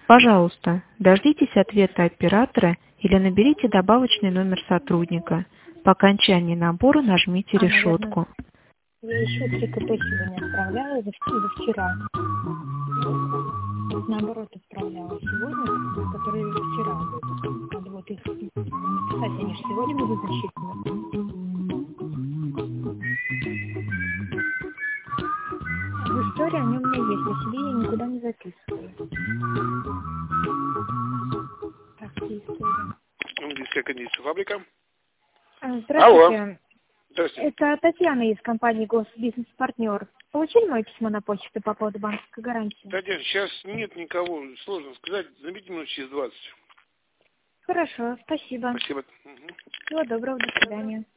Пожалуйста, дождитесь ответа оператора или наберите добавочный номер сотрудника. По окончании набора нажмите решетку. Я еще 3 КП сегодня отправляла, за вчера. Наоборот, отправляла сегодня, которые вчера. Надо вот их написать, они же сегодня будут засчитаны. В истории они у меня есть, на себе я никуда не записываю. Так, где история? Индийская кондиция фабрика. Здравствуйте. Алло. Здравствуйте. Это Татьяна из компании Госбизнес-партнер. Получили мое письмо на почту по поводу банковской гарантии? Татьяна, сейчас нет никого, сложно сказать, забейте минут через 20. Хорошо, спасибо. Спасибо. Всего доброго, до свидания.